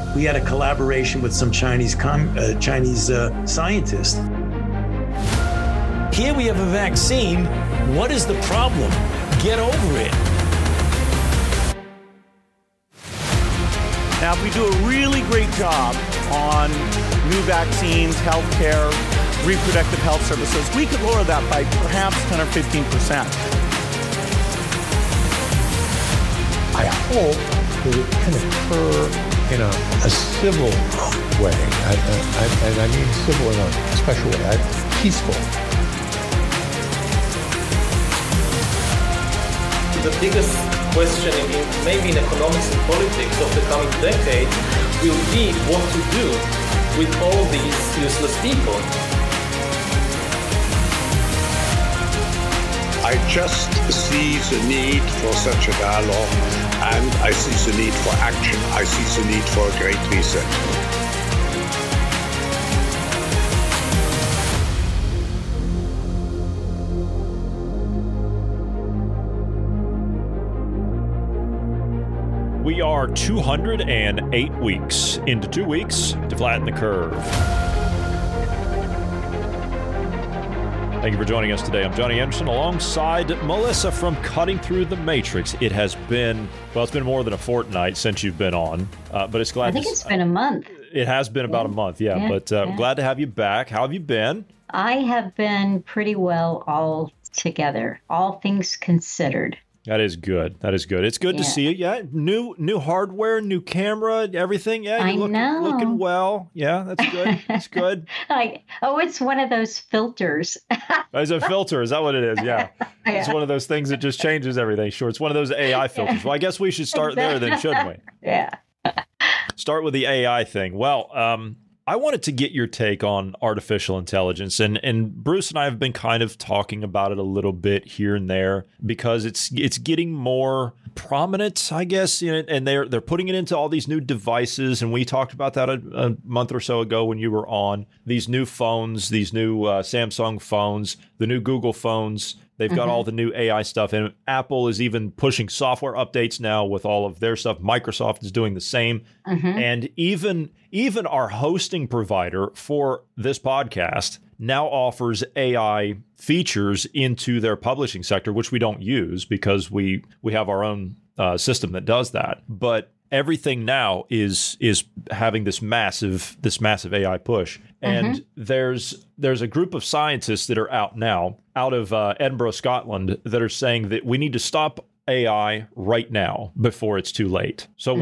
We had a collaboration with some Chinese scientists. Here we have a vaccine. What is the problem? Get over it. Now, if we do a really great job on new vaccines, healthcare, reproductive health services, we could lower that by perhaps 10 or 15%. I hope that it can occur in a civil way, and I mean civil in a special way, peaceful. The biggest question maybe in economics and politics of the coming decade will be what to do with all these useless people. I just see the need for such a dialogue, and I see the need for action. I see the need for a great reset. We are 208 weeks into 2 weeks to flatten the curve. Thank you for joining us today. I'm Johnny Anderson alongside Melissa from Cutting Through the Matrix. It has been, it's been more than a fortnight since you've been on, but it's glad. I think it's been a month. It has been about a month, but glad to have you back. How have you been? I have been pretty well all together, all things considered. That is good. That is good. It's good to see you. Yeah, new hardware, new camera, everything. Yeah, you're looking well. Yeah, that's good. That's good. It's one of those filters. It's a filter. Is that what it is? Yeah. It's one of those things that just changes everything. Sure. It's one of those AI filters. Well, I guess we should start there then, shouldn't we? Yeah. Start with the AI thing. Well, I wanted to get your take on artificial intelligence, and Bruce and I have been kind of talking about it a little bit here and there because it's getting more prominent, I guess, and they're putting it into all these new devices, and we talked about that a month or so ago when you were on. These new phones, these new Samsung phones, the new Google phones. They've got all the new AI stuff, and Apple is even pushing software updates now with all of their stuff. Microsoft is doing the same. And even our hosting provider for this podcast now offers AI features into their publishing sector, which we don't use because we have our own system that does that. But everything now is having this massive AI push. And there's a group of scientists that are out now, out of Edinburgh, Scotland, that are saying that we need to stop AI right now before it's too late. So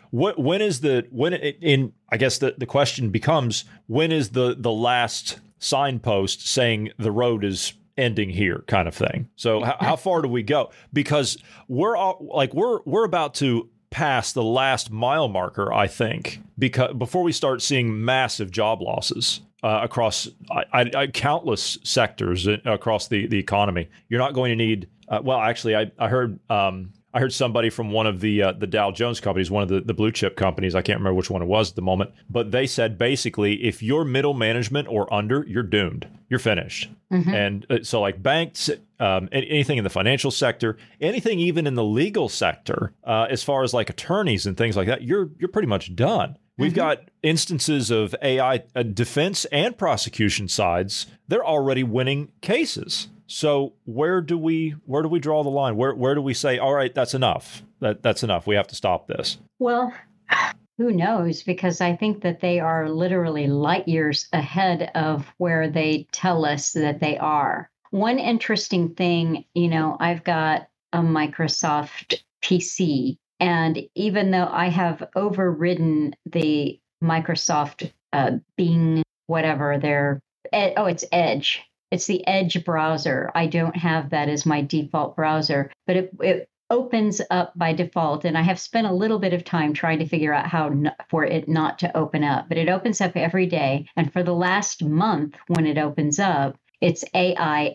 I guess the question becomes, when is the last signpost saying the road is ending here, kind of thing? So how far do we go? Because we're about to pass the last mile marker, I think, because before we start seeing massive job losses across countless sectors across the economy. You're not going to need. I heard somebody from one of the Dow Jones companies, one of the blue chip companies. I can't remember which one it was at the moment, but they said basically, if you're middle management or under, you're doomed. You're finished. And so like banks, anything in the financial sector, anything even in the legal sector, as far as like attorneys and things like that, you're pretty much done. We've got instances of AI defense and prosecution sides. They're already winning cases. So where do we draw the line? Where do we say, all right, that's enough. That's enough. We have to stop this. Well, who knows? Because I think that they are literally light years ahead of where they tell us that they are. One interesting thing, I've got a Microsoft PC, and even though I have overridden the Microsoft Bing, whatever it's Edge. It's the Edge browser. I don't have that as my default browser, but it opens up by default. And I have spent a little bit of time trying to figure out how for it not to open up, but it opens up every day. And for the last month, when it opens up, it's AI.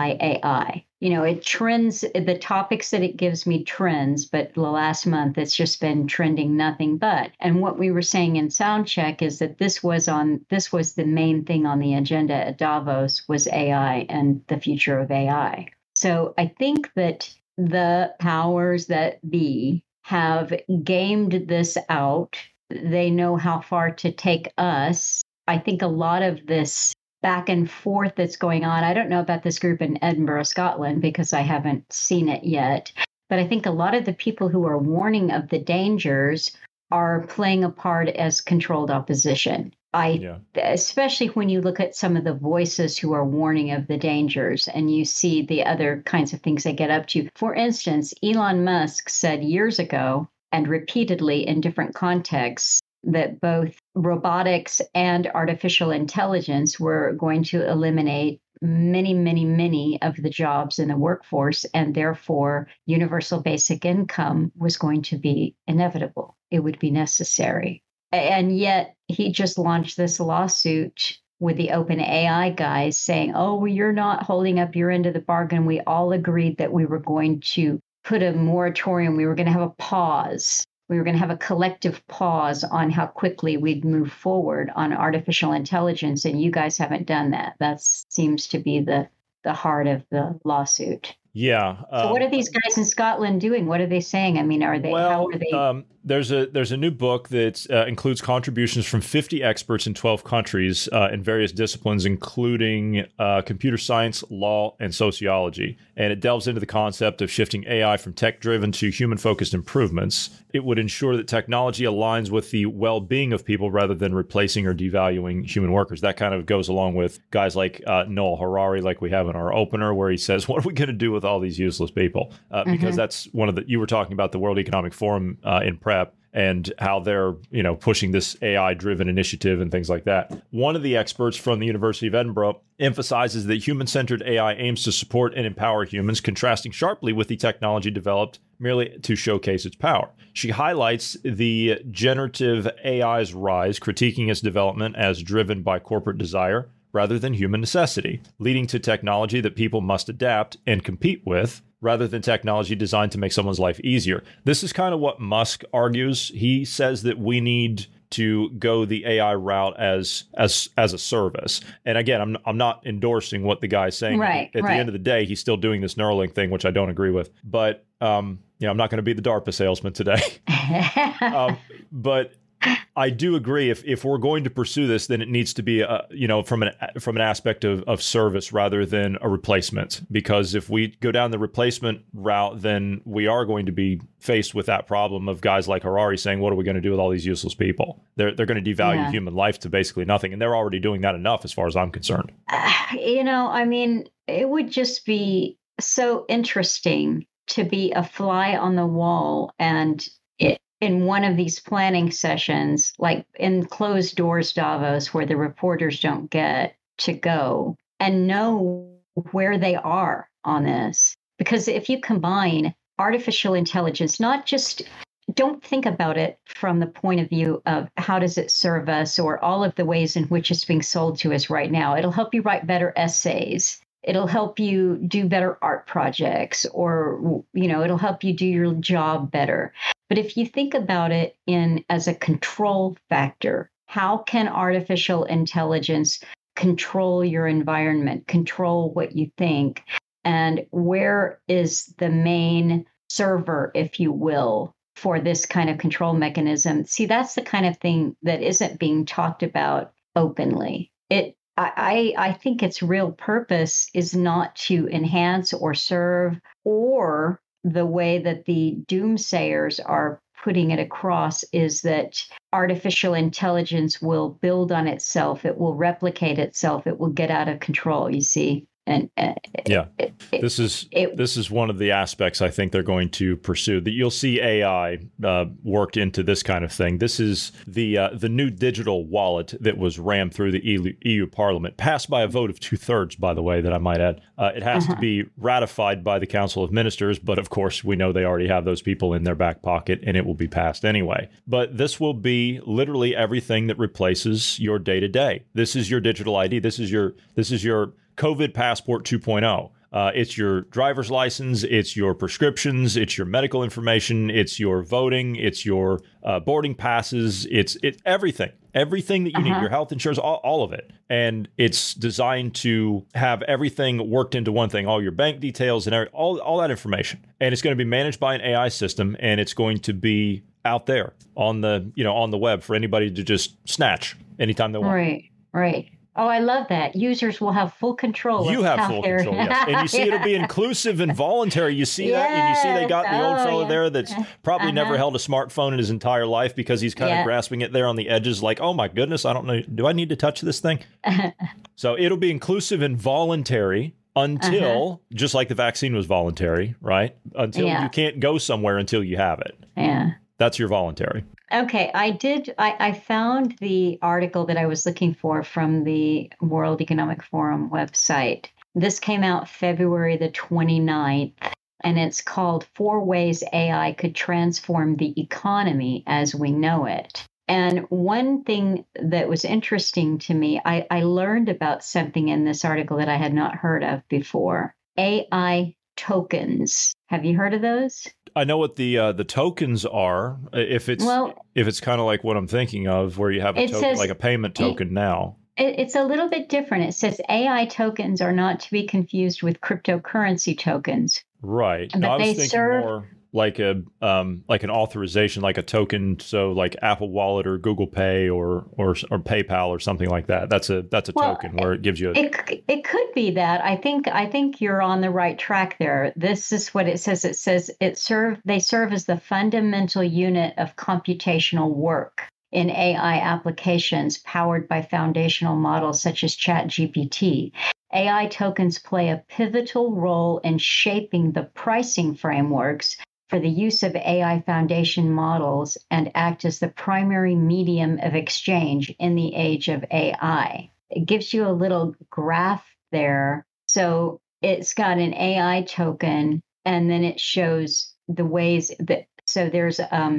It trends, the topics that it gives me trends, but the last month it's just been trending nothing but. And what we were saying in Soundcheck is that this was the main thing on the agenda at Davos was AI and the future of AI. So I think that the powers that be have gamed this out they know how far to take us. I think a lot of this back and forth that's going on, I don't know about this group in Edinburgh, Scotland, because I haven't seen it yet. But I think a lot of the people who are warning of the dangers are playing a part as controlled opposition. Especially when you look at some of the voices who are warning of the dangers and you see the other kinds of things they get up to. For instance, Elon Musk said years ago and repeatedly in different contexts that both robotics and artificial intelligence were going to eliminate many, many, many of the jobs in the workforce, and therefore universal basic income was going to be inevitable. It would be necessary. And yet he just launched this lawsuit with the OpenAI guys saying, oh, well, you're not holding up your end of the bargain. We all agreed that we were going to put a moratorium. We were going to have a pause. We were going to have a collective pause on how quickly we'd move forward on artificial intelligence. And you guys haven't done that. That seems to be the heart of the lawsuit. Yeah. So what are these guys in Scotland doing? What are they saying? I mean, how are they? There's a new book that includes contributions from 50 experts in 12 countries in various disciplines, including computer science, law, and sociology. And it delves into the concept of shifting AI from tech-driven to human-focused improvements. It would ensure that technology aligns with the well-being of people rather than replacing or devaluing human workers. That kind of goes along with guys like Noah Harari, like we have in our opener, where he says, what are we going to do with all these useless people? Because that's one of you were talking about the World Economic Forum in prep and how they're, pushing this AI-driven initiative and things like that. One of the experts from the University of Edinburgh emphasizes that human-centered AI aims to support and empower humans, contrasting sharply with the technology developed merely to showcase its power. She highlights the generative AI's rise, critiquing its development as driven by corporate desire rather than human necessity, leading to technology that people must adapt and compete with, rather than technology designed to make someone's life easier. This is kind of what Musk argues. He says that we need to go the AI route as a service. And again, I'm not endorsing what the guy's saying. Right, At the end of the day, he's still doing this Neuralink thing, which I don't agree with. But I'm not going to be the DARPA salesman today. But I do agree. If we're going to pursue this, then it needs to be, from an aspect of service rather than a replacement. Because if we go down the replacement route, then we are going to be faced with that problem of guys like Harari saying, "What are we going to do with all these useless people?" They're going to devalue human life to basically nothing, and they're already doing that enough, as far as I'm concerned. It would just be so interesting to be a fly on the wall and in one of these planning sessions, like in closed doors Davos, where the reporters don't get to go, and know where they are on this. Because if you combine artificial intelligence, don't think about it from the point of view of how does it serve us or all of the ways in which it's being sold to us right now. It'll help you write better essays. It'll help you do better art projects, or, it'll help you do your job better. But if you think about it as a control factor, how can artificial intelligence control your environment, control what you think? And where is the main server, if you will, for this kind of control mechanism? See, that's the kind of thing that isn't being talked about openly. I think its real purpose is not to enhance or serve, or the way that the doomsayers are putting it across is that artificial intelligence will build on itself. It will replicate itself. It will get out of control, you see. And this is one of the aspects I think they're going to pursue. That you'll see AI worked into this kind of thing. This is the new digital wallet that was rammed through the EU Parliament, passed by a vote of 2/3, by the way, that I might add. It has to be ratified by the Council of Ministers, but of course we know they already have those people in their back pocket, and it will be passed anyway. But this will be literally everything that replaces your day-to-day. This is your digital ID. This is your COVID Passport 2.0. It's your driver's license, it's your prescriptions, it's your medical information, it's your voting, it's your boarding passes, it's everything that you need, your health insurance, all of it. And it's designed to have everything worked into one thing, all your bank details and all that information. And it's going to be managed by an AI system, and it's going to be out there on the, on the web for anybody to just snatch anytime they want. Right. Oh, I love that. Users will have full control. You have full control, yes. And you see it'll be inclusive and voluntary. You see that? And you see they got the old fellow there that's probably never held a smartphone in his entire life because he's kind of grasping it there on the edges like, oh my goodness, I don't know. Do I need to touch this thing? So it'll be inclusive and voluntary until, just like the vaccine was voluntary, right? Until you can't go somewhere until you have it. Yeah. That's your voluntary. Okay, I found the article that I was looking for from the World Economic Forum website. This came out February the 29th, and it's called 4 Ways AI Could Transform the Economy as We Know It. And one thing that was interesting to me, I learned about something in this article that I had not heard of before. AI tokens. Have you heard of those? I know what the tokens are. If it's kind of like what I'm thinking of, where you have a token, like a payment token now. It's a little bit different. It says AI tokens are not to be confused with cryptocurrency tokens. Right. But I was thinking more like an authorization, like a token. So like Apple Wallet or Google Pay or PayPal or something like that. That's a token where it gives you. It could be that. I think you're on the right track there. This is what it says. It says they serve as the fundamental unit of computational work in AI applications powered by foundational models such as ChatGPT. AI tokens play a pivotal role in shaping the pricing frameworks for the use of AI foundation models and act as the primary medium of exchange in the age of AI. It gives you a little graph there. So it's got an AI token, and then it shows the ways that, so there's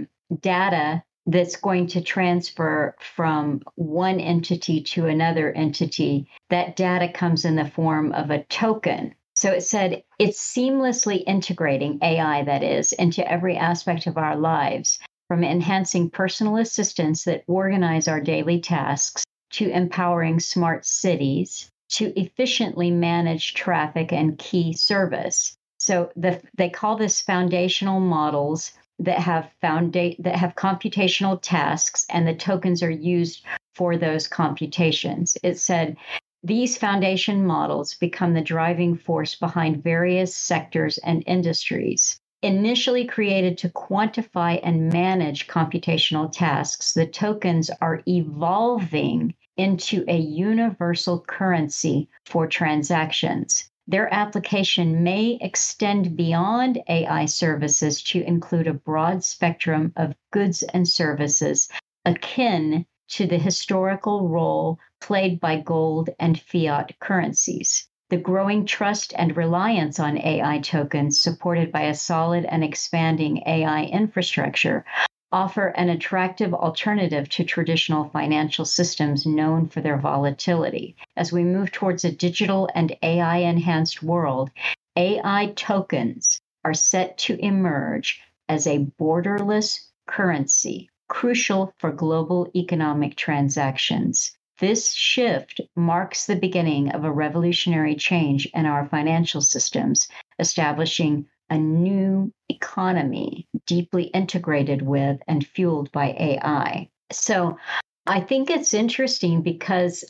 data that's going to transfer from one entity to another entity. That data comes in the form of a token. So it said it's seamlessly integrating AI, that is, into every aspect of our lives, from enhancing personal assistants that organize our daily tasks, to empowering smart cities, to efficiently manage traffic and key service. So they call this foundational models that have computational tasks, and the tokens are used for those computations. It said these foundation models become the driving force behind various sectors and industries. Initially created to quantify and manage computational tasks, the tokens are evolving into a universal currency for transactions. Their application may extend beyond AI services to include a broad spectrum of goods and services akin to the historical role played by gold and fiat currencies. The growing trust and reliance on AI tokens, supported by a solid and expanding AI infrastructure, offer an attractive alternative to traditional financial systems known for their volatility. As we move towards a digital and AI-enhanced world, AI tokens are set to emerge as a borderless currency, crucial for global economic transactions. This shift marks the beginning of a revolutionary change in our financial systems, establishing a new economy deeply integrated with and fueled by AI. So I think it's interesting because,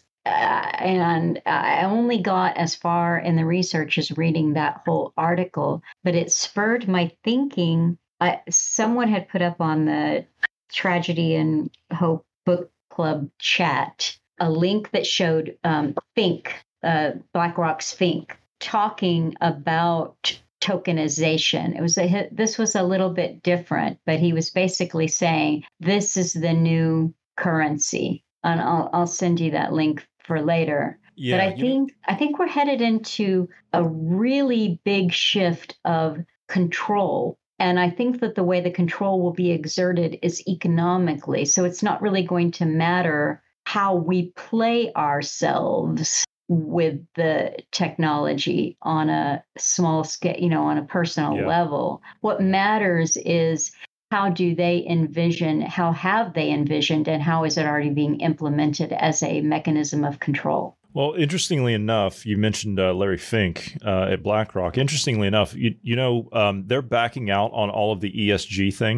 and I only got as far in the research as reading that whole article, but it spurred my thinking. Someone had put up on the Tragedy and Hope Book Club chat a link that showed Fink, BlackRock's Fink, talking about tokenization. This was a little bit different, but he was basically saying this is the new currency, and I'll send you that link for later. Yeah, but I think we're headed into a really big shift of control. And I think that the way the control will be exerted is economically. So it's not really going to matter how we play ourselves with the technology on a small scale, on a personal level. What matters is how do they envision, how have they envisioned, and how is it already being implemented as a mechanism of control? Well, interestingly enough, you mentioned Larry Fink at BlackRock. Interestingly enough, they're backing out on all of the ESG things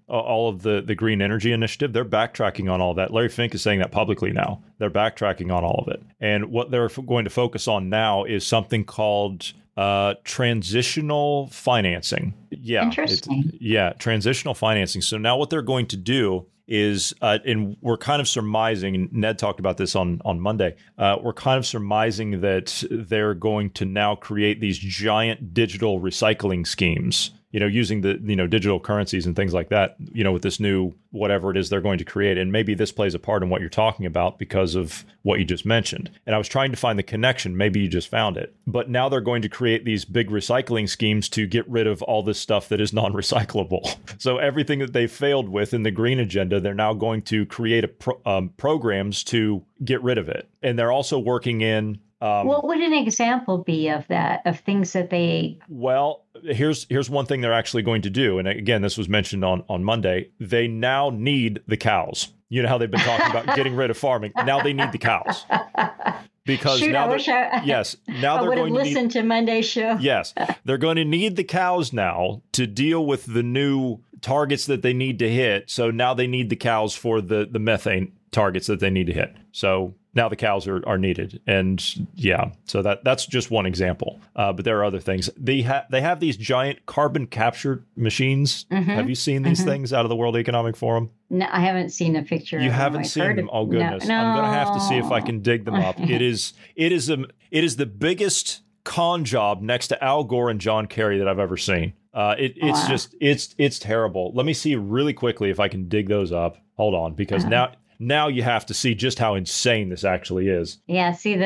all of the green energy initiative. They're backtracking on all that. Larry Fink is saying that publicly now. They're backtracking on all of it. And what they're going to focus on now is something called transitional financing. Yeah. Interesting. Transitional financing. So now what they're going to do is, and we're kind of surmising, and Ned talked about this on Monday, we're kind of surmising that they're going to now create these giant digital recycling schemes, using the, digital currencies and things like that, with this new, whatever it is they're going to create. And maybe this plays a part in what you're talking about because of what you just mentioned. And I was trying to find the connection. Maybe you just found it. But now they're going to create these big recycling schemes to get rid of all this stuff that is non-recyclable. So everything that they failed with in the green agenda, they're now going to create programs to get rid of it. And they're also working in... what would an example be of that, of things that they... Well, here's one thing they're actually going to do. And again, this was mentioned on Monday. They now need the cows. You know how they've been talking about getting rid of farming. Now they need the cows. Because now I would have listened to Monday's show. Yes. They're going to need the cows now to deal with the new targets that they need to hit. So now they need the cows for the methane targets that they need to hit. So now the cows are needed. And so that's just one example. But there are other things. They have these giant carbon capture machines. Mm-hmm. Have you seen these things out of the World Economic Forum? No, I haven't seen a picture. You haven't seen them? Oh, goodness. No. I'm going to have to see if I can dig them up. It is the biggest con job next to Al Gore and John Kerry that I've ever seen. It's terrible. Let me see really quickly if I can dig those up. Hold on, because now you have to see just how insane this actually is. Yeah, see,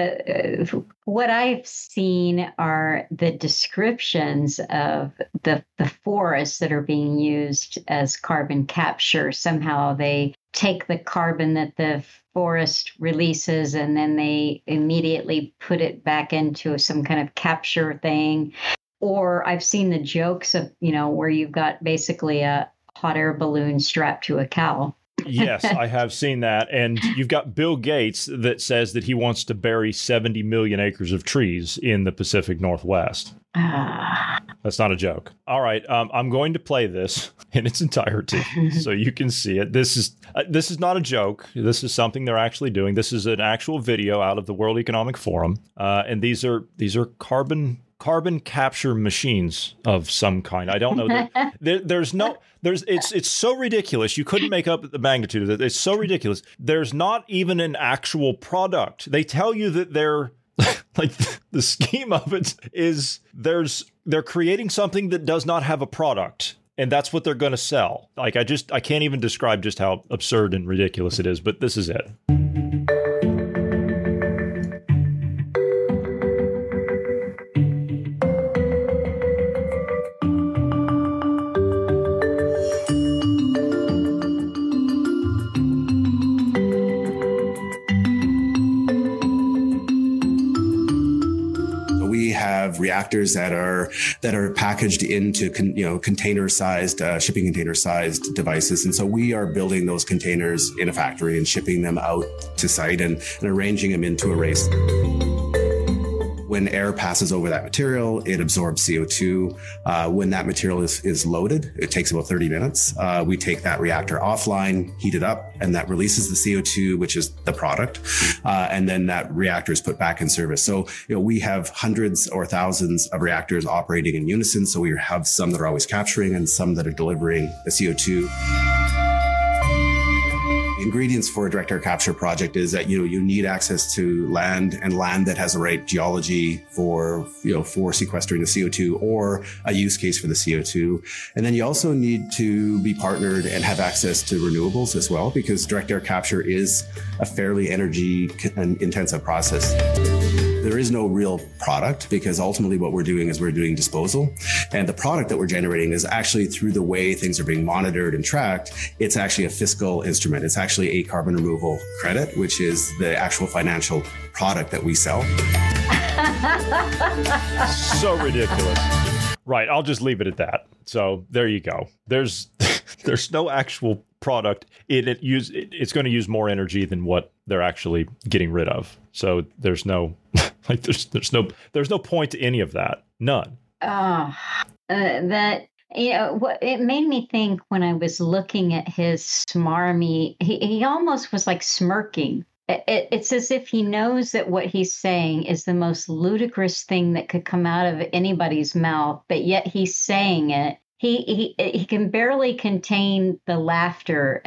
what I've seen are the descriptions of the forests that are being used as carbon capture. Somehow they take the carbon that the forest releases and then they immediately put it back into some kind of capture thing. Or I've seen the jokes of, where you've got basically a hot air balloon strapped to a cow. Yes, I have seen that. And you've got Bill Gates that says that he wants to bury 70 million acres of trees in the Pacific Northwest. That's not a joke. All right, I'm going to play this in its entirety so you can see it. This is not a joke. This is something they're actually doing. This is an actual video out of the World Economic Forum. And these are carbon capture machines of some kind. I don't know. It's so ridiculous. You couldn't make up the magnitude of it. It's so ridiculous. There's not even an actual product. They tell you that they're like the scheme of it is they're creating something that does not have a product. And that's what they're going to sell. Like I can't even describe just how absurd and ridiculous it is, but this is it. Reactors that are packaged into container-sized shipping container-sized devices, and so we are building those containers in a factory and shipping them out to site and arranging them into arrays. When air passes over that material, it absorbs CO2. When that material is loaded, it takes about 30 minutes. We take that reactor offline, heat it up, and that releases the CO2, which is the product. And then that reactor is put back in service. So, we have hundreds or thousands of reactors operating in unison. So we have some that are always capturing and some that are delivering the CO2. Ingredients for a direct air capture project is that you need access to land and land that has the right geology for sequestering the CO2 or a use case for the CO2. And then you also need to be partnered and have access to renewables as well, because direct air capture is a fairly energy intensive process. There is no real product because ultimately what we're doing is we're doing disposal. And the product that we're generating is actually through the way things are being monitored and tracked, it's actually a fiscal instrument. It's actually a carbon removal credit, which is the actual financial product that we sell. So ridiculous. Right. I'll just leave it at that. So there you go. There's no actual product. It's going to use more energy than what they're actually getting rid of. So there's no there's no point to any of that. None. That What it made me think when I was looking at his smarmy, he almost was like smirking. It's as if he knows that what he's saying is the most ludicrous thing that could come out of anybody's mouth, but yet he's saying it. He can barely contain the laughter,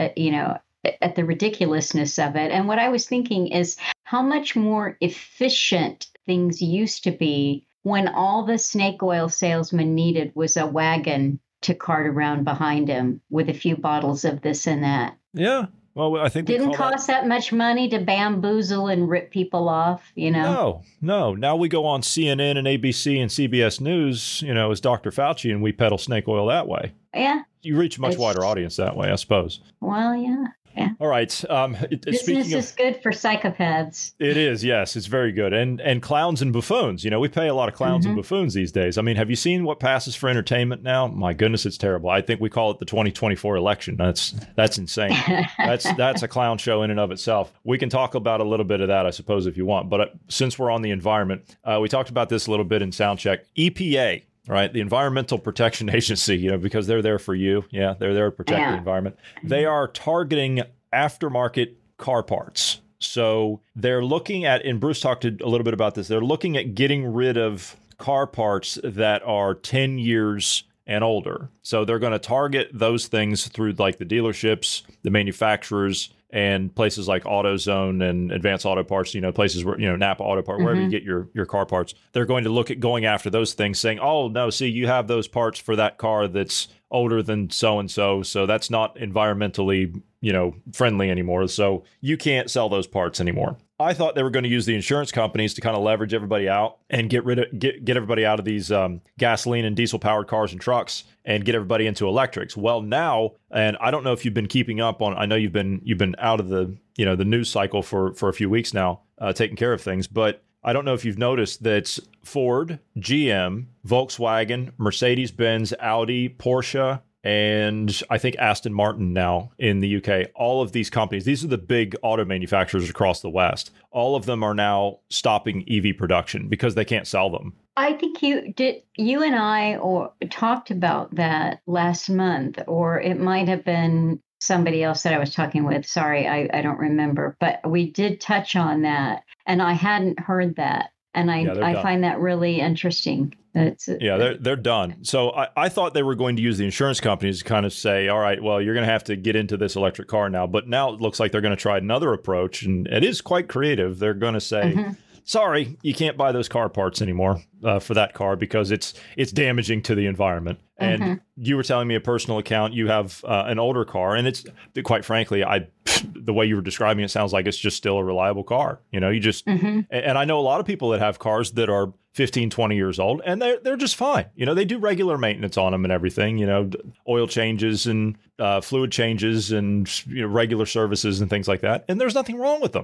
at the ridiculousness of it. And what I was thinking is how much more efficient things used to be when all the snake oil salesman needed was a wagon to cart around behind him with a few bottles of this and that. Yeah. Well, I think didn't cost that much money to bamboozle and rip people off, No. Now we go on CNN and ABC and CBS News, as Dr. Fauci, and we peddle snake oil that way. Yeah. You reach a much wider audience that way, I suppose. Well, yeah. Yeah. All right. Business is good for psychopaths. It is, yes. It's very good. And clowns and buffoons. We pay a lot of clowns and buffoons these days. I mean, have you seen what passes for entertainment now? My goodness, it's terrible. I think we call it the 2024 election. That's insane. That's a clown show in and of itself. We can talk about a little bit of that, I suppose, if you want. But since we're on the environment, we talked about this a little bit in Soundcheck. EPA. Right, the Environmental Protection Agency, because they're there for you. Yeah, they're there to protect the environment. They are targeting aftermarket car parts. So they're looking at, and Bruce talked a little bit about this, they're looking at getting rid of car parts that are 10 years and older. So they're going to target those things through like the dealerships, the manufacturers, and places like AutoZone and Advanced Auto Parts, places where, Napa Auto Parts, wherever you get your car parts, they're going to look at going after those things saying, oh, no, see, you have those parts for that car that's older than so-and-so. So that's not environmentally, friendly anymore. So you can't sell those parts anymore. I thought they were going to use the insurance companies to kind of leverage everybody out and get everybody out of these gasoline and diesel powered cars and trucks and get everybody into electrics. Well, now, and I don't know if you've been keeping up on, I know you've been out of the the news cycle for a few weeks now, taking care of things, but I don't know if you've noticed that Ford, GM, Volkswagen, Mercedes-Benz, Audi, Porsche, and I think Aston Martin now in the UK, all of these companies, these are the big auto manufacturers across the West. All of them are now stopping EV production because they can't sell them. I think you and I talked about that last month, or it might have been somebody else that I was talking with. Sorry, I don't remember, but we did touch on that, and I hadn't heard that. And I find that really interesting. They're done. So I thought they were going to use the insurance companies to kind of say, all right, well, you're going to have to get into this electric car now. But now it looks like they're going to try another approach, and it is quite creative. They're going to say, sorry, you can't buy those car parts anymore for that car because it's damaging to the environment. And you were telling me a personal account, you have an older car, and it's quite frankly, the way you were describing it sounds like it's just still a reliable car. You just, and I know a lot of people that have cars that are 15, 20 years old, and they're just fine. They do regular maintenance on them and everything, oil changes and fluid changes and regular services and things like that. And there's nothing wrong with them.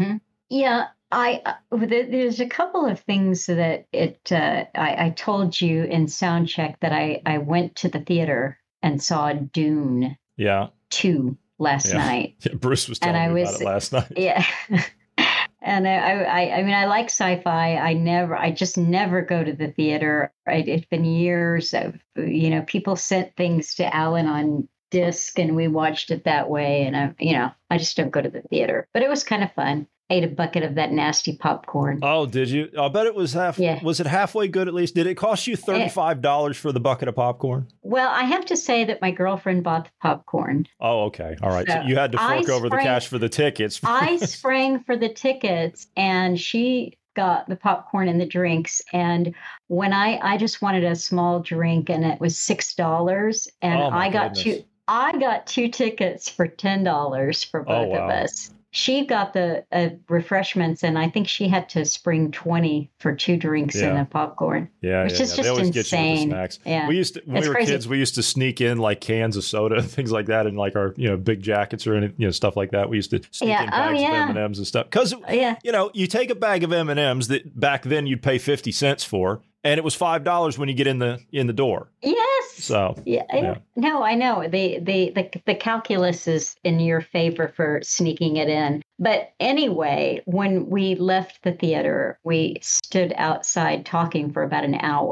Yeah. There's a couple of things that I told you in Soundcheck that I went to the theater and saw Dune 2 last night. Yeah, Bruce was telling me about it last night. Yeah. And I mean, I like sci-fi. I just never go to the theater. It's been years of, people sent things to Alan on disc and we watched it that way. And I just don't go to the theater, but it was kind of fun. Ate a bucket of that nasty popcorn. Oh, did you? I'll bet it was Was it halfway good at least? Did it cost you $35 for the bucket of popcorn? Well, I have to say that my girlfriend bought the popcorn. Oh, okay. All right. So you had to fork over the cash for the tickets. I sprang for the tickets and she got the popcorn and the drinks. And when I just wanted a small drink and it was $6 and I got two tickets for $10 for both of us. She got the refreshments, and I think she had to spring 20 for 2 drinks and a popcorn. Which is just insane. Get you with the snacks. Yeah, when we were kids, we used to sneak in like cans of soda and things like that, in like our big jackets or any, stuff like that. We used to sneak in bags of M&Ms and stuff because you take a bag of M&Ms that back then you'd pay 50 cents for. And it was $5 when you get in the door. Yes. So no, I know the calculus is in your favor for sneaking it in. But anyway, when we left the theater, we stood outside talking for about an hour.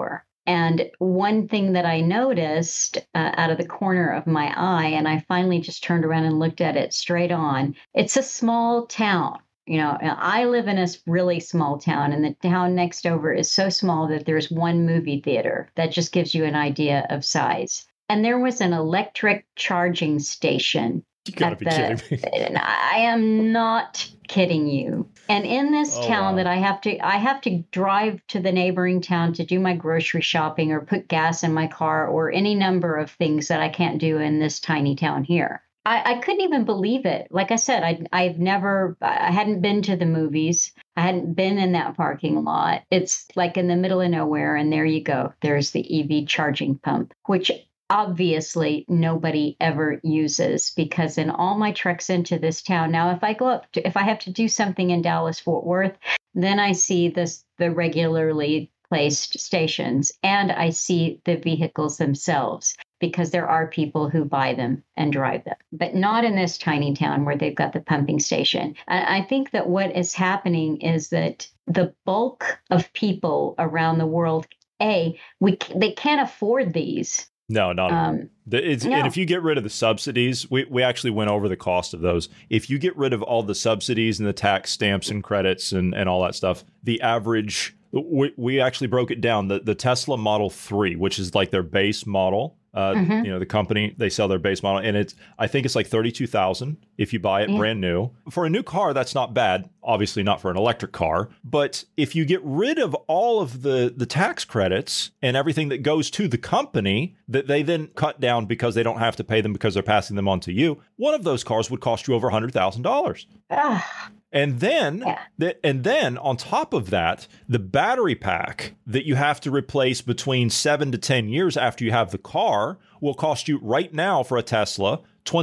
And one thing that I noticed out of the corner of my eye, and I finally just turned around and looked at it straight on, it's a small town. I live in a really small town, and the town next over is so small that there's one movie theater. That just gives you an idea of size. And there was an electric charging station. You gotta be kidding me. I am not kidding you. And in this town that I have to drive to the neighboring town to do my grocery shopping or put gas in my car or any number of things that I can't do in this tiny town here. I couldn't even believe it. Like I said, I hadn't been to the movies. I hadn't been in that parking lot. It's like in the middle of nowhere. And there you go. There's the EV charging pump, which obviously nobody ever uses, because in all my treks into this town, now if I have to do something in Dallas Fort Worth, then I see the regularly placed stations and I see the vehicles themselves, because there are people who buy them and drive them, but not in this tiny town where they've got the pumping station. And I think that what is happening is that the bulk of people around the world, they can't afford these. No, not at all. And if you get rid of the subsidies, we actually went over the cost of those. If you get rid of all the subsidies and the tax stamps and credits and all that stuff, the average, we actually broke it down. The Tesla Model 3, which is like their base model, the company, they sell their base model, and I think it's like $32,000 if you buy it brand new. For a new car, that's not bad. Obviously not for an electric car. But if you get rid of all of the tax credits and everything that goes to the company that they then cut down because they don't have to pay them because they're passing them on to you, one of those cars would cost you over $100,000. And then on top of that, the battery pack that you have to replace between 7 to 10 years after you have the car will cost you right now for a Tesla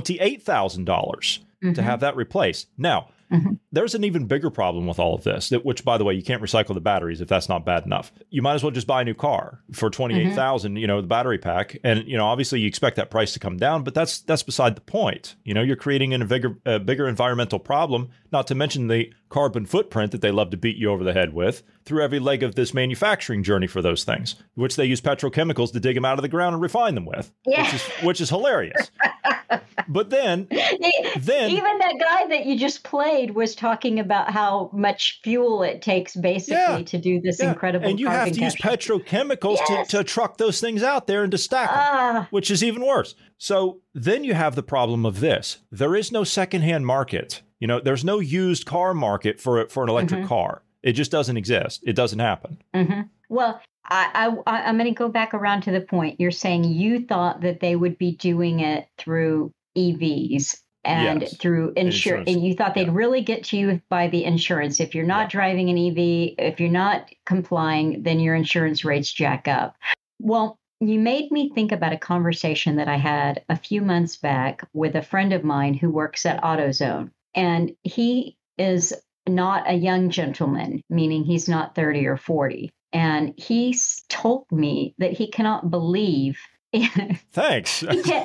$28,000 to have that replaced. Now, there's an even bigger problem with all of this, which, by the way, you can't recycle the batteries if that's not bad enough. You might as well just buy a new car for $28,000, the battery pack. And, obviously you expect that price to come down, but that's beside the point. You're creating a bigger environmental problem, not to mention the carbon footprint that they love to beat you over the head with through every leg of this manufacturing journey for those things, which they use petrochemicals to dig them out of the ground and refine them with, which is hilarious. But then even that guy that you just played was talking about how much fuel it takes basically to do this incredible and you have to use petrochemicals to truck those things out there and to stack them, which is even worse. So then you have the problem of this. There is no secondhand market. There's no used car market for an electric car. It just doesn't exist. It doesn't happen. Well, I'm going to go back around to the point. You're saying you thought that they would be doing it through EVs and through insurance. And you thought they'd really get to you by the insurance. If you're not driving an EV, if you're not complying, then your insurance rates jack up. Well, you made me think about a conversation that I had a few months back with a friend of mine who works at AutoZone. And he is not a young gentleman, meaning he's not 30 or 40. And he told me that he cannot believe. Thanks.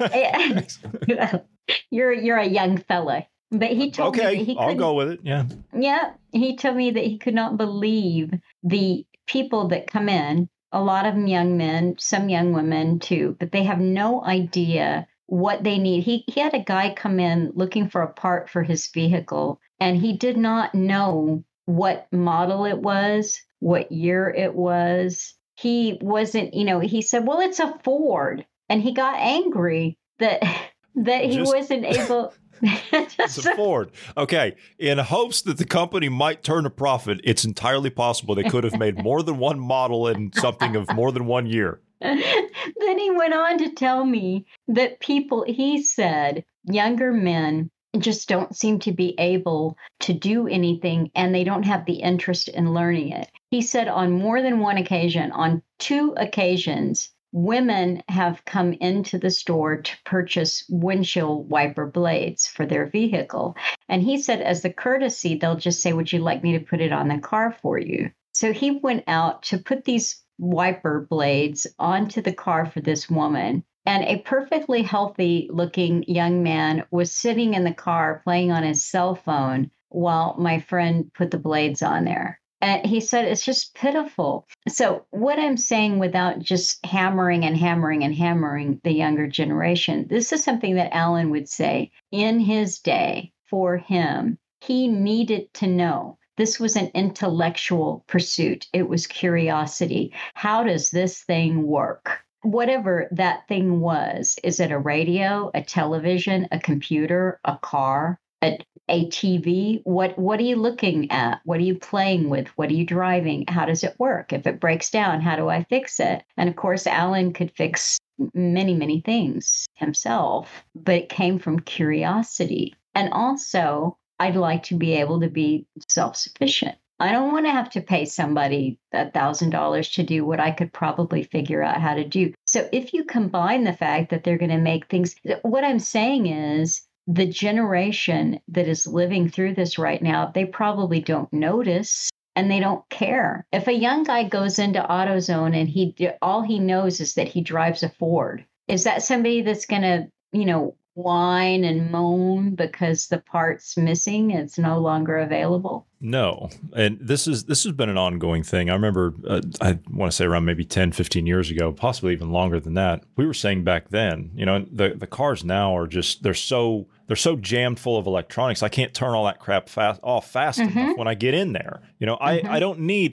You're a young fella. But he told me that he I'll go with it. Yeah. Yeah. He told me that he could not believe the people that come in, a lot of them young men, some young women too, but they have no idea what they need. He had a guy come in looking for a part for his vehicle, and he did not know what model it was, what year it was. He wasn't, he said, well, it's a Ford. And he got angry that he wasn't able. It's a Ford. Okay. In hopes that the company might turn a profit, it's entirely possible they could have made more than one model and something of more than 1 year. Then he went on to tell me that he said, younger men just don't seem to be able to do anything, and they don't have the interest in learning it. He said on more than one occasion, on 2 occasions, women have come into the store to purchase windshield wiper blades for their vehicle. And he said, as the courtesy, they'll just say, would you like me to put it on the car for you? So he went out to put these wiper blades onto the car for this woman. And a perfectly healthy looking young man was sitting in the car playing on his cell phone while my friend put the blades on there. And he said, it's just pitiful. So what I'm saying, without just hammering and hammering and hammering the younger generation, this is something that Alan would say in his day. For him, he needed to know. This was an intellectual pursuit. It was curiosity. How does this thing work? Whatever that thing was, is it a radio, a television, a computer, a car, a TV? What are you looking at? What are you playing with? What are you driving? How does it work? If it breaks down, how do I fix it? And of course, Alan could fix many, many things himself, but it came from curiosity. And also, I'd like to be able to be self-sufficient. I don't want to have to pay somebody $1,000 to do what I could probably figure out how to do. So if you combine the fact that they're going to make things, what I'm saying is the generation that is living through this right now, they probably don't notice and they don't care. If a young guy goes into AutoZone and all he knows is that he drives a Ford, is that somebody that's going to, whine and moan because the part's missing, it's no longer available? No. And this has been an ongoing thing. I remember, I want to say around maybe 10, 15 years ago, possibly even longer than that, we were saying back then, the cars now are just, they're so jammed full of electronics. I can't turn all that crap off fast enough when I get in there. I don't need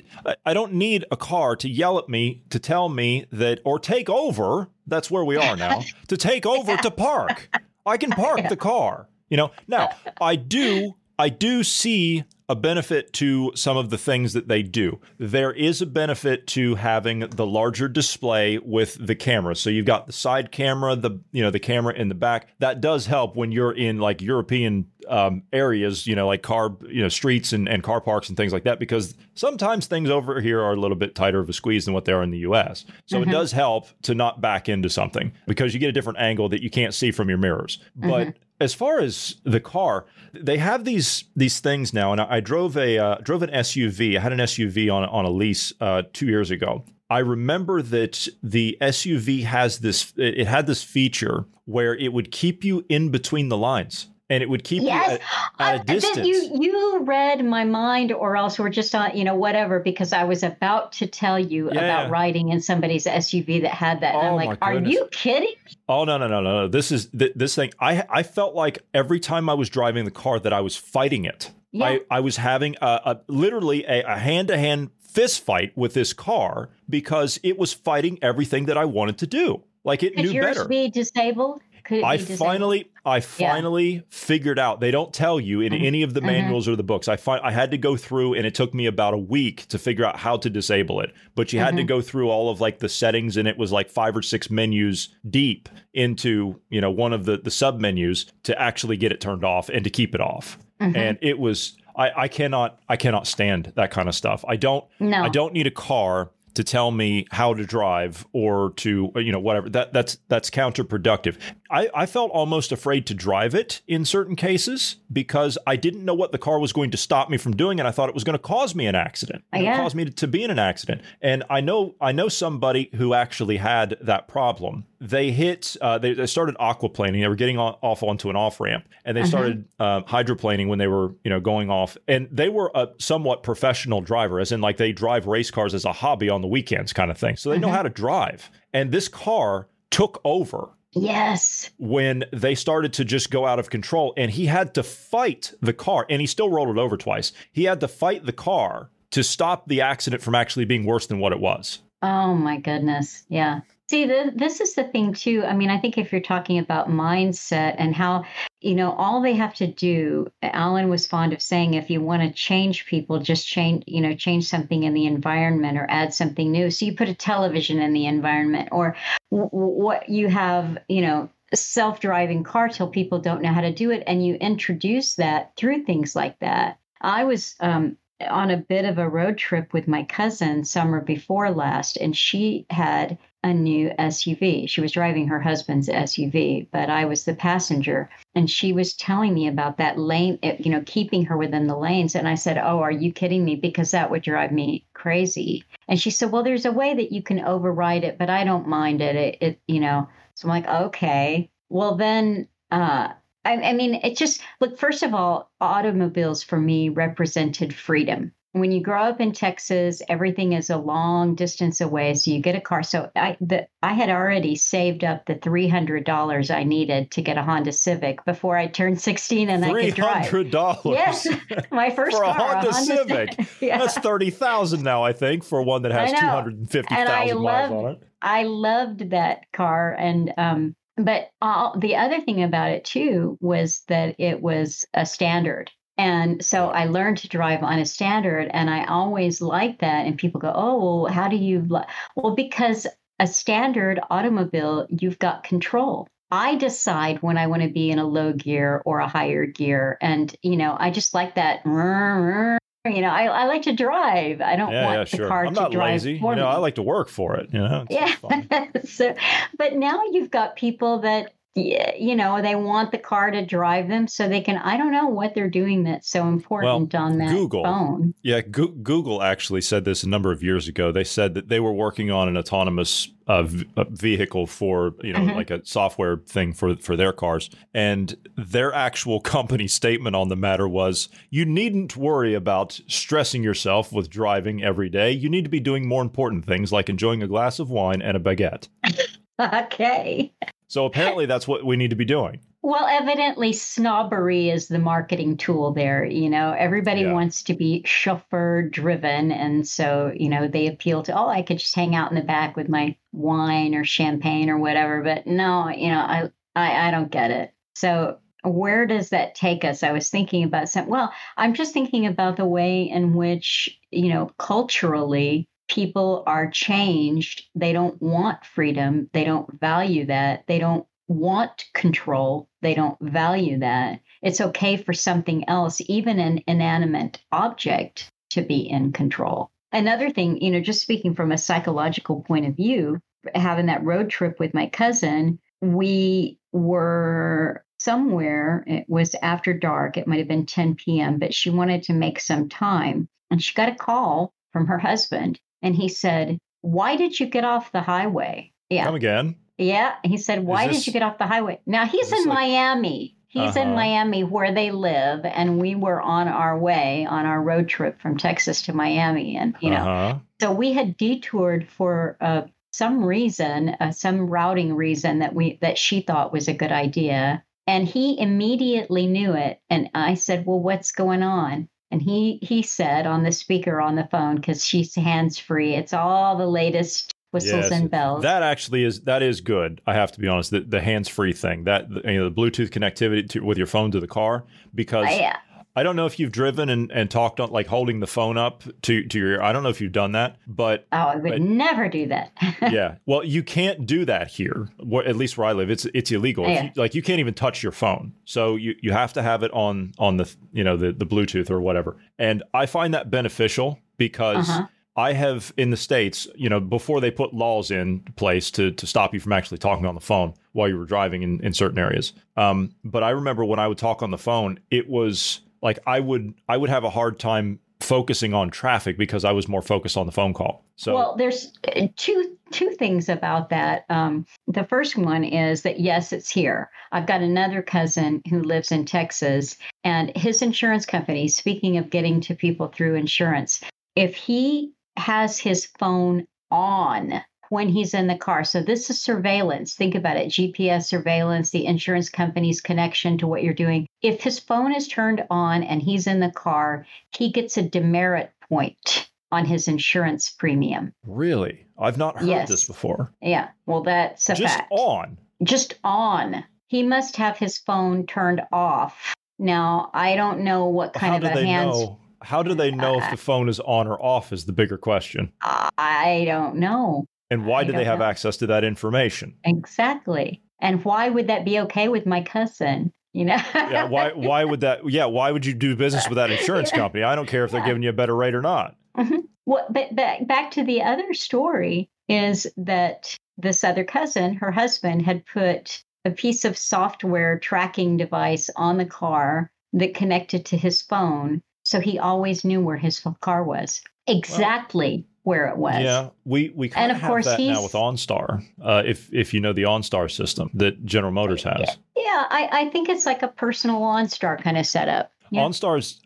a car to yell at me to tell me that, or take over. That's where we are now, to take over to park. I can park the car. Now I do see a benefit to some of the things that they do. There is a benefit to having the larger display with the camera. So you've got the side camera, the camera in the back. That does help when you're in like European areas, like streets and car parks and things like that, because sometimes things over here are a little bit tighter of a squeeze than what they are in the US. So it does help to not back into something because you get a different angle that you can't see from your mirrors. But as far as the car, they have these things now, and I drove an SUV. I had an SUV on a lease 2 years ago. I remember that the SUV had this feature where it would keep you in between the lines. And it would keep you at a distance. You read my mind, or else we're just on, whatever, because I was about to tell you about riding in somebody's SUV that had that. And I'm like, are you kidding? Oh, no. This thing. I felt like every time I was driving the car that I was fighting it. Yeah. I was having literally a hand-to-hand fist fight with this car because it was fighting everything that I wanted to do. Like it knew better. Could yours be disabled? I finally figured out. They don't tell you in any of the manuals or the books. I had to go through, and it took me about a week to figure out how to disable it. But you had to go through all of like the settings, and it was like 5 or 6 menus deep into one of the sub menus to actually get it turned off and to keep it off. And it was I cannot stand that kind of stuff. I don't need a car to tell me how to drive or to, whatever. That's counterproductive. I felt almost afraid to drive it in certain cases because I didn't know what the car was going to stop me from doing, and I thought it was going to cause me an accident. Cause me to be in an accident. And I know somebody who actually had that problem. They they started aquaplaning. They were getting off onto an off-ramp, and they started hydroplaning when they were, going off. And they were a somewhat professional driver, as in like they drive race cars as a hobby on the weekends kind of thing. So they know how to drive. And this car took over. Yes. When they started to just go out of control, and he had to fight the car, and he still rolled it over twice. He had to fight the car to stop the accident from actually being worse than what it was. Oh, my goodness. Yeah. See, this is the thing, too. I mean, I think if you're talking about mindset and how, all they have to do, Alan was fond of saying, if you want to change people, just change something in the environment or add something new. So you put a television in the environment, or what you have, a self-driving car till people don't know how to do it. And you introduce that through things like that. I was on a bit of a road trip with my cousin summer before last, and she had a new SUV. She was driving her husband's SUV, but I was the passenger. And she was telling me about that lane, keeping her within the lanes. And I said, oh, are you kidding me? Because that would drive me crazy. And she said, well, there's a way that you can override it, but I don't mind it. So I'm like, okay. Well, then, I mean, it just, look, first of all, automobiles for me represented freedom. when you grow up in Texas, everything is a long distance away. So you get a car. So I had already saved up the $300 I needed to get a Honda Civic before I turned 16 and I could drive. $300? Yes, my first for car. a Honda Civic. Yeah. That's $30,000 now, I think, for one that has 250,000 miles on it. I loved that car. And but the other thing about it, too, was that it was a standard. And so I learned to drive on a standard, and I always liked that. And people go, oh, well, how do you? Well, because a standard automobile, you've got control. I decide when I want to be in a low gear or a higher gear. And, I just like that. I like to drive. I don't want the car to drive. I'm not lazy. For me. I like to work for it. It's So, but now you've got people that, they want the car to drive them so they can, I don't know what they're doing that's so important on that phone. Yeah, Google actually said this a number of years ago. They said that they were working on an autonomous vehicle for, like a software thing for their cars. And their actual company statement on the matter was, you needn't worry about stressing yourself with driving every day. You need to be doing more important things like enjoying a glass of wine and a baguette. Okay. So apparently that's what we need to be doing. Well, evidently snobbery is the marketing tool there. Everybody wants to be chauffeur driven. And so, they appeal to, I could just hang out in the back with my wine or champagne or whatever. But no, I don't get it. So where does that take us? I was thinking about I'm just thinking about the way in which, culturally, people are changed. They don't want freedom. They don't value that. They don't want control. They don't value that. It's okay for something else, even an inanimate object, to be in control. Another thing, just speaking from a psychological point of view, having that road trip with my cousin, we were somewhere, it was after dark, it might have been 10 p.m., but she wanted to make some time. And she got a call from her husband. And he said, why did you get off the highway? Yeah. Come again. Yeah. He said, why did you get off the highway? Now, he's in Miami. He's in Miami where they live. And we were on our way on our road trip from Texas to Miami. And, so we had detoured for some reason, some routing reason that she thought was a good idea. And he immediately knew it. And I said, well, what's going on? And he said on the speaker on the phone, because she's hands-free, it's all the latest whistles and bells. That is good. I have to be honest. The hands-free thing, that the Bluetooth connectivity with your phone to the car, because I don't know if you've driven and talked on like holding the phone up to your ear. I don't know if you've done that, but I would never do that. Yeah, well, you can't do that here. At least where I live, it's illegal. Yeah. You can't even touch your phone, so you have to have it on the the Bluetooth or whatever. And I find that beneficial because I have in the States, before they put laws in place to stop you from actually talking on the phone while you were driving in certain areas. But I remember when I would talk on the phone, it was like I would have a hard time focusing on traffic because I was more focused on the phone call. So, well, there's two things about that. The first one is that, yes, it's here. I've got another cousin who lives in Texas, and his insurance company, speaking of getting to people through insurance, if he has his phone on when he's in the car. So this is surveillance. Think about it. GPS surveillance, the insurance company's connection to what you're doing. If his phone is turned on and he's in the car, he gets a demerit point on his insurance premium. Really? I've not heard this before. Yeah. Well, that's a fact. Just on. He must have his phone turned off. Now, I don't know what kind of a hands... How do they know if the phone is on or off is the bigger question. I don't know. And why do they have access to that information? Exactly. And why would that be okay with my cousin? Yeah. Why would that? Yeah. Why would you do business with that insurance company? I don't care if they're giving you a better rate or not. Mm-hmm. Well, but back to the other story is that this other cousin, her husband, had put a piece of software tracking device on the car that connected to his phone. So he always knew where his car was. Exactly. Where it was. Yeah, we kind of have that now with OnStar, if you know the OnStar system that General Motors has. Yeah, I think it's like a personal OnStar kind of setup. Yeah. OnStar's,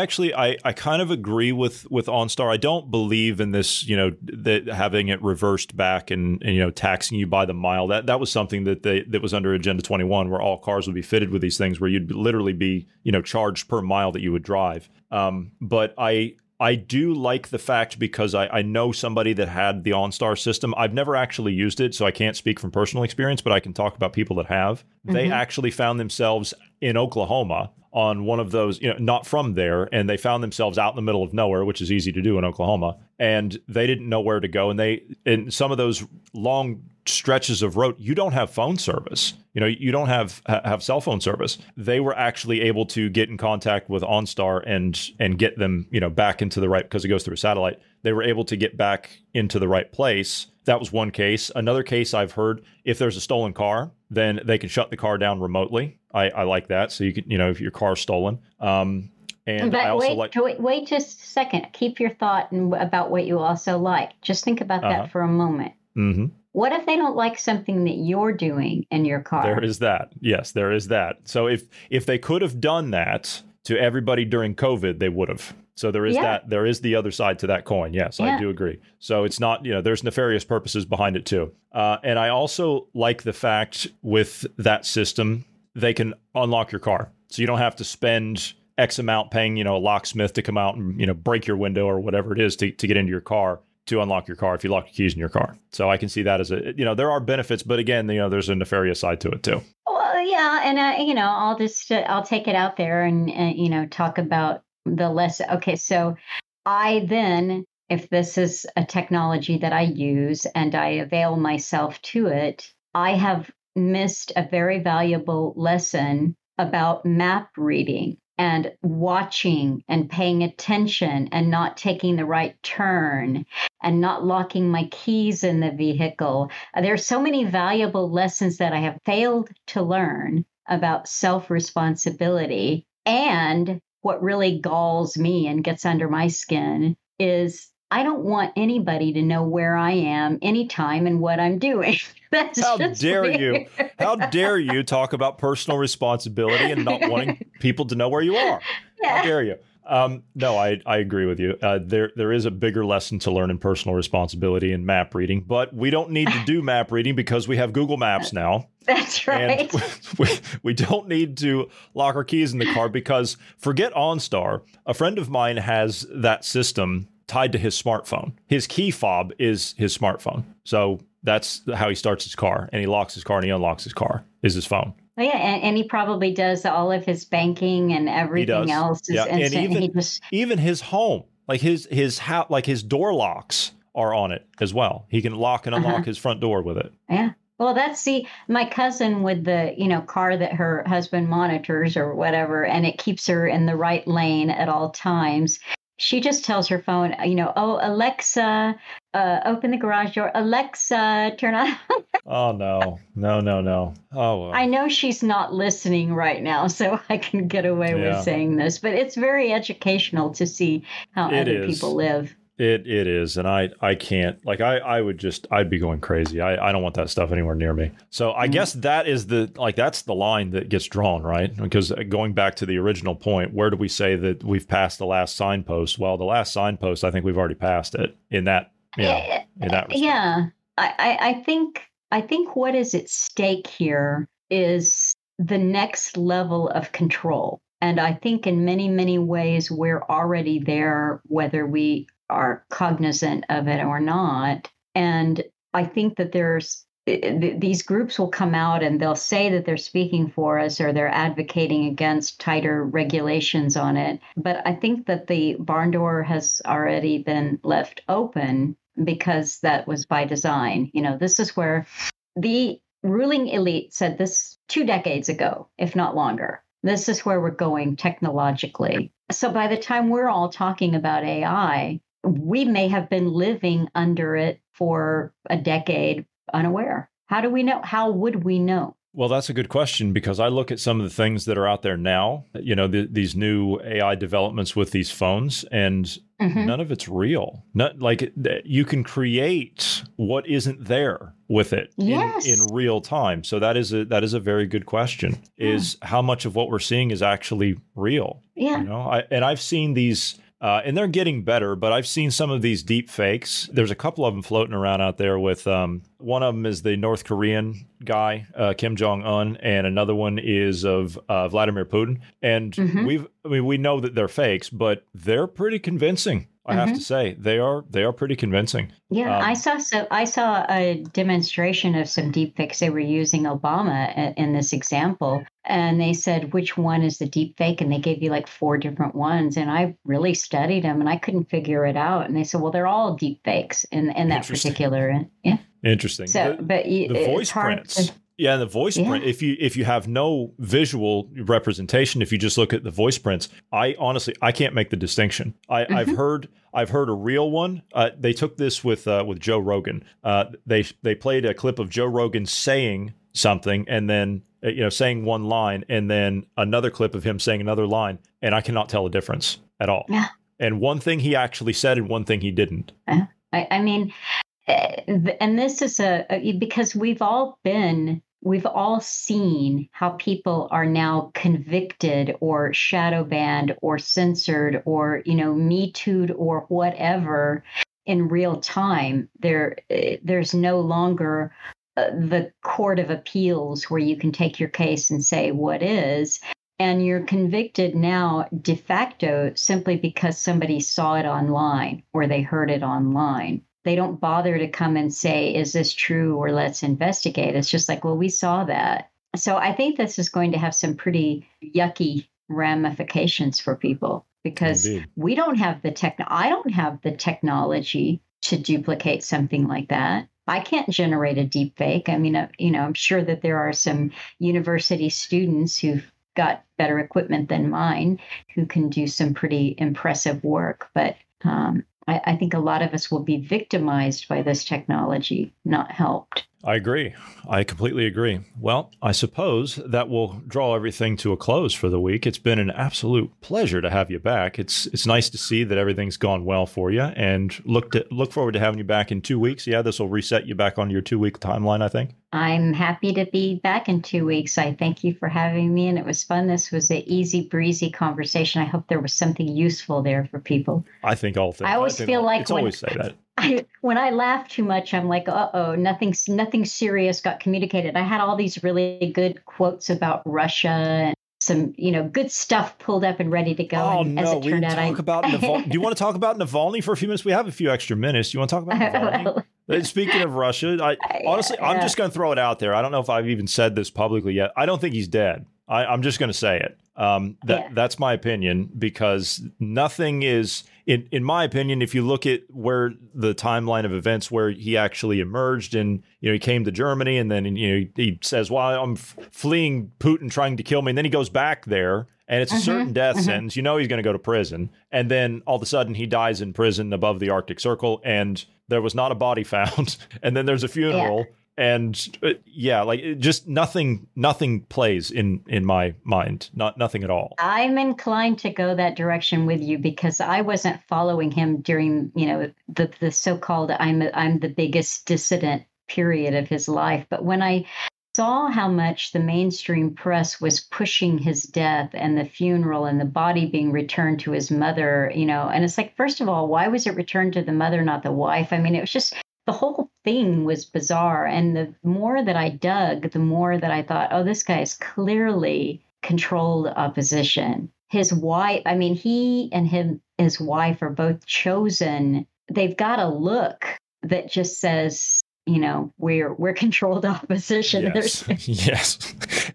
I kind of agree with OnStar. I don't believe in this, that having it reversed back and taxing you by the mile. That was something that was under Agenda 21, where all cars would be fitted with these things where you'd literally be, charged per mile that you would drive. But I do like the fact, because I know somebody that had the OnStar system. I've never actually used it, so I can't speak from personal experience, but I can talk about people that have. Mm-hmm. They actually found themselves in Oklahoma on one of those, not from there, and they found themselves out in the middle of nowhere, which is easy to do in Oklahoma, and they didn't know where to go. And in some of those long stretches of road, you don't have phone service. You don't have cell phone service. They were actually able to get in contact with OnStar and get them, back into the right, because it goes through a satellite. They were able to get back into the right place. That was one case. Another case I've heard, if there's a stolen car, then they can shut the car down remotely. I like that. So you can, if your car's stolen. And but I also wait just a second. Keep your thought about what you also like. Just think about that for a moment. Mm-hmm. What if they don't like something that you're doing in your car? There is that. Yes, there is that. So if they could have done that to everybody during COVID, they would have. So there is that. There is the other side to that coin. Yes, I do agree. So it's not, there's nefarious purposes behind it too. And I also like the fact with that system, they can unlock your car. So you don't have to spend X amount paying, a locksmith to come out and, break your window or whatever it is to get into your car, to unlock your car if you lock your keys in your car. So I can see that as there are benefits, but again, there's a nefarious side to it too. Well, yeah. And, I'll take it out there and talk about the less. Okay. So I then, if this is a technology that I use and I avail myself to it, I have missed a very valuable lesson about map reading and watching and paying attention and not taking the right turn and not locking my keys in the vehicle. There's so many valuable lessons that I have failed to learn about self-responsibility. And what really galls me and gets under my skin is I don't want anybody to know where I am anytime and what I'm doing. How dare you? How dare you talk about personal responsibility and not wanting people to know where you are? Yeah. How dare you? No, I agree with you. There is a bigger lesson to learn in personal responsibility and map reading, but we don't need to do map reading because we have Google Maps now. That's right. And we don't need to lock our keys in the car because forget OnStar. A friend of mine has that system tied to his smartphone. His key fob is his smartphone. So that's how he starts his car, and he locks his car and he unlocks his car is his phone. Oh, yeah, and he probably does all of his banking and everything else. Yeah, and even his home, like his house, like his door locks are on it as well. He can lock and unlock his front door with it. Yeah. Well, my cousin with the, car that her husband monitors or whatever, and it keeps her in the right lane at all times. She just tells her phone, oh, Alexa, open the garage door. Alexa, turn on. Oh, no. Oh, well. I know she's not listening right now, so I can get away with saying this, but it's very educational to see how other people live. It is. And I can't, I'd be going crazy. I don't want that stuff anywhere near me. So I guess that is that's the line that gets drawn, right? Because going back to the original point, where do we say that we've passed the last signpost? Well, the last signpost, I think we've already passed it in that, in that respect. Yeah. I think what is at stake here is the next level of control. And I think in many, many ways, we're already there, whether we are cognizant of it or not. And I think that these groups will come out and they'll say that they're speaking for us or they're advocating against tighter regulations on it. But I think that the barn door has already been left open because that was by design. This is where the ruling elite said this 2 decades ago, if not longer. This is where we're going technologically. So by the time we're all talking about AI, we may have been living under it for a decade unaware. How do we know? How would we know? Well, that's a good question, because I look at some of the things that are out there now, these new AI developments with these phones, and none of it's real. Not like you can create what isn't there with it in real time. So that is a very good question. Is how much of what we're seeing is actually real? Yeah. I've seen these. And they're getting better, but I've seen some of these deep fakes. There's a couple of them floating around out there with one of them is the North Korean guy, Kim Jong-un, and another one is of Vladimir Putin. And we know that they're fakes, but they're pretty convincing. I have to say they are pretty convincing. Yeah, I saw a demonstration of some deepfakes. They were using Obama in this example, and they said which one is the deepfake, and they gave you like 4 different ones. And I really studied them, and I couldn't figure it out. And they said, well, they're all deepfakes in that particular. Yeah. Interesting. So, the voice prints. Yeah, and the voice print. If you have no visual representation, if you just look at the voice prints, I can't make the distinction. I've heard a real one. They took this with Joe Rogan. They played a clip of Joe Rogan saying something, and then saying one line, and then another clip of him saying another line, and I cannot tell the difference at all. Yeah. And one thing he actually said, and one thing he didn't. I mean, and this is because we've all seen how people are now convicted or shadow banned or censored or, Me Too'd or whatever in real time. There's no longer the court of appeals where you can take your case and say what is. And you're convicted now de facto simply because somebody saw it online or they heard it online. They don't bother to come and say, is this true, or let's investigate. It's just like, well, we saw that. So I think this is going to have some pretty yucky ramifications for people, because we don't have I don't have the technology to duplicate something like that. I can't generate a deep fake. I mean, I'm sure that there are some university students who've got better equipment than mine who can do some pretty impressive work. But I think a lot of us will be victimized by this technology, not helped. I agree. I completely agree. Well, I suppose that will draw everything to a close for the week. It's been an absolute pleasure to have you back. It's nice to see that everything's gone well for you, and look forward to having you back in 2 weeks. Yeah, this will reset you back on your 2-week timeline, I think. I'm happy to be back in 2 weeks. I thank you for having me, and it was fun. This was an easy breezy conversation. I hope there was something useful there for people. I think all things. I always feel like it's always say that. When I laugh too much, I'm like, nothing serious got communicated. I had all these really good quotes about Russia and some, good stuff pulled up and ready to go. Oh, and no, as it turned out, Do you want to talk about Navalny for a few minutes? We have a few extra minutes. Do you want to talk about Navalny? Speaking of Russia, honestly, I'm just going to throw it out there. I don't know if I've even said this publicly yet. I don't think he's dead. I'm just going to say it. That's my opinion, because nothing is, in my opinion, if you look at where the timeline of events where he actually emerged, and he came to Germany, and then he says, well, I'm fleeing Putin trying to kill me, and then he goes back there, and it's a certain death sentence. He's going to go to prison, and then all of a sudden he dies in prison above the Arctic Circle, and there was not a body found, and then there's a funeral. Yeah. And just nothing plays in my mind, nothing at all. I'm inclined to go that direction with you, because I wasn't following him during, the so-called I'm the biggest dissident period of his life. But when I saw how much the mainstream press was pushing his death and the funeral and the body being returned to his mother, and it's like, first of all, why was it returned to the mother, not the wife? I mean, it was just, the whole thing was bizarre. And the more that I dug, the more that I thought, this guy is clearly controlled opposition. His wife, he and his wife are both chosen. They've got a look that just says, we're controlled opposition. Yes.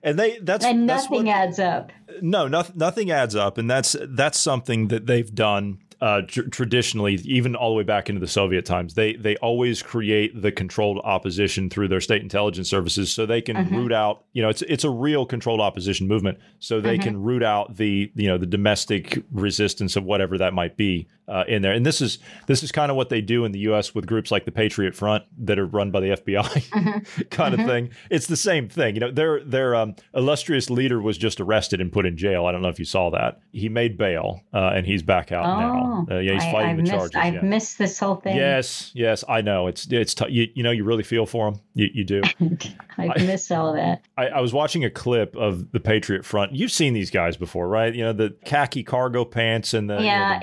And nothing adds up. No, nothing adds up. And that's something that they've done traditionally, even all the way back into the Soviet times, they always create the controlled opposition through their state intelligence services, so they can root out. It's a real controlled opposition movement, so they can root out the domestic resistance of whatever that might be in there. And this is kind of what they do in the U.S. with groups like the Patriot Front that are run by the FBI, kind of thing. It's the same thing. Their illustrious leader was just arrested and put in jail. I don't know if you saw that. He made bail, and he's back out now. He's fighting the charges. I've missed this whole thing. Yes, I know. It's tough. You really feel for him. You do. I've missed all of that. I was watching a clip of the Patriot Front. You've seen these guys before, right? The khaki cargo pants and the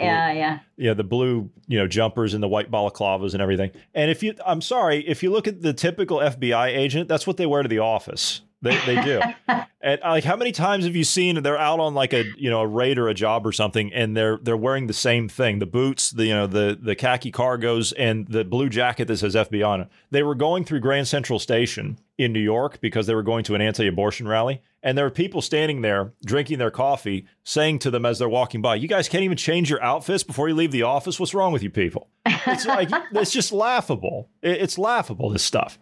the blue jumpers and the white balaclavas and everything. And if you look at the typical FBI agent, that's what they wear to the office. They do. And how many times have you seen they're out on like a raid or a job or something, and they're wearing the same thing, the boots, the khaki cargos, and the blue jacket that says FBI on it. They were going through Grand Central Station in New York because they were going to an anti-abortion rally, and there were people standing there drinking their coffee, saying to them as they're walking by, "You guys can't even change your outfits before you leave the office. What's wrong with you people?" It's like it's just laughable. It's laughable, this stuff.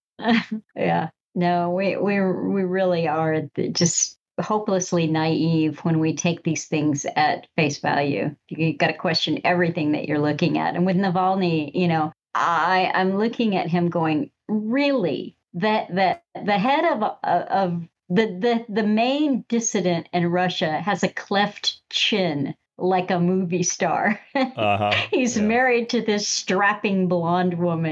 Yeah. No, we really are just hopelessly naive when we take these things at face value. You got to question everything that you're looking at. And with Navalny, I'm looking at him going, really, that the head of the main dissident in Russia has a cleft chin like a movie star. He's married to this strapping blonde woman,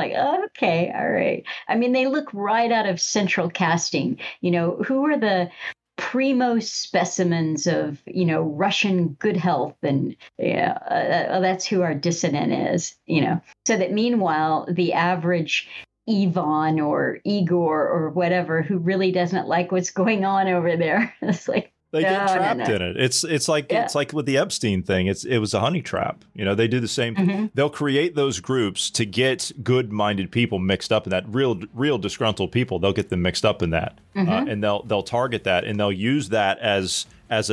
okay, all right. I mean, they look right out of Central Casting. Who are the primo specimens of, Russian good health? And that's who our dissident is, So that meanwhile, the average Ivan or Igor or whatever who really doesn't like what's going on over there, it's like, they get trapped in it. It's like with the Epstein thing. It was a honey trap. They do the same thing. They'll create those groups to get good-minded people mixed up in that. Real disgruntled people. They'll get them mixed up in that, and they'll target that, and they'll use that as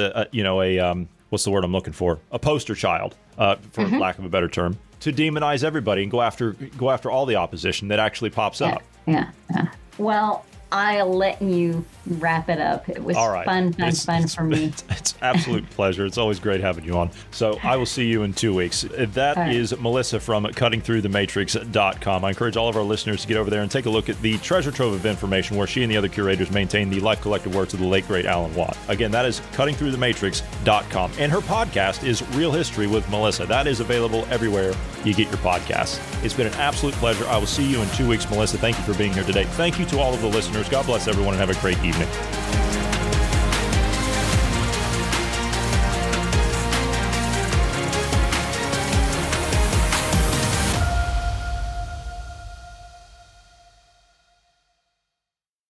a what's the word I'm looking for? A poster child, for lack of a better term, to demonize everybody and go after all the opposition that actually pops up. Yeah. Well, I'll let you wrap it up. It was fun for me. It's absolute pleasure. It's always great having you on. So I will see you in 2 weeks. That is Melissa from cuttingthroughthematrix.com. I encourage all of our listeners to get over there and take a look at the treasure trove of information where she and the other curators maintain the life collective works of the late, great Alan Watt. Again, that is cuttingthroughthematrix.com. And her podcast is Real History with Melissa. That is available everywhere you get your podcasts. It's been an absolute pleasure. I will see you in 2 weeks, Melissa. Thank you for being here today. Thank you to all of the listeners. God bless everyone and have a great evening.